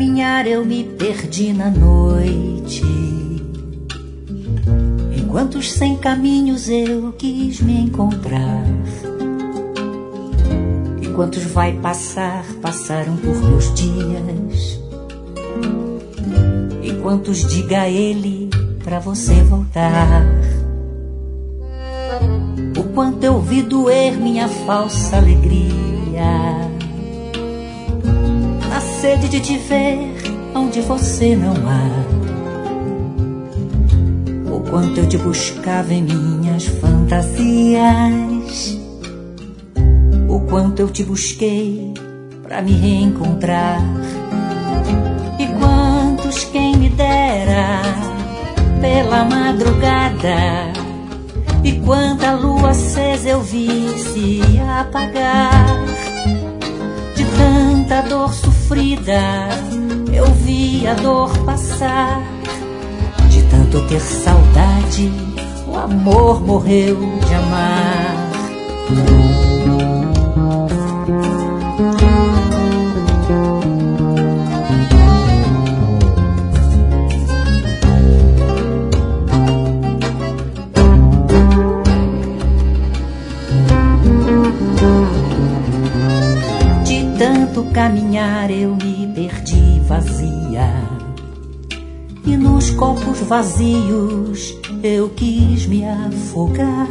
caminhar eu me perdi na noite. Em quantos sem caminhos eu quis me encontrar. E quantos vai passar, passaram por meus dias. E quantos diga ele pra você voltar. O quanto eu vi doer minha falsa alegria, na sede de te ver onde você não há. O quanto eu te buscava em minhas fantasias. O quanto eu te busquei pra me reencontrar. E quantos quem me dera pela madrugada. E quanta lua acesa eu vi se apagar. De tanta dor sofrida eu vi a dor passar. De tanto ter saudade o amor morreu de amar. Tanto caminhar eu me perdi vazia. E nos copos vazios eu quis me afogar.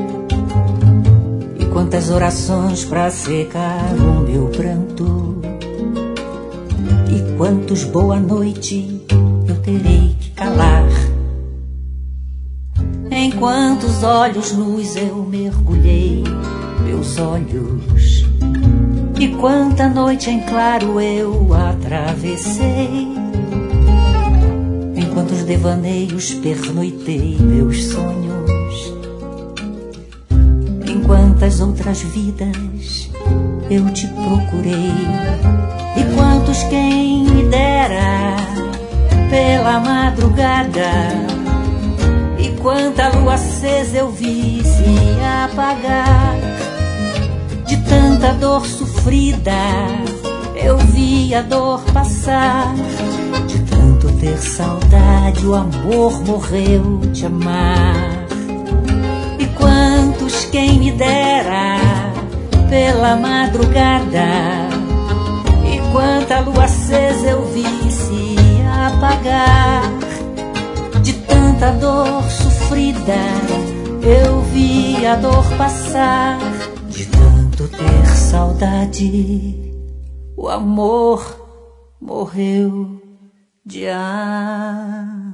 E quantas orações pra secar o meu pranto. E quantos boa noite eu terei que calar. Em quantos olhos nus eu mergulhei meus olhos. E quanta noite em claro eu atravessei. Em quantos devaneios pernoitei meus sonhos. Em quantas outras vidas eu te procurei. E quantos quem me dera pela madrugada. E quanta lua acesa eu vi se apagar. De tanta dor sofrida eu vi a dor passar. De tanto ter saudade o amor morreu de amar. E quantos quem me dera pela madrugada. E quanta lua acesa eu vi se apagar. De tanta dor sofrida eu vi a dor passar. De tanto ter saudade, o amor morreu de amar.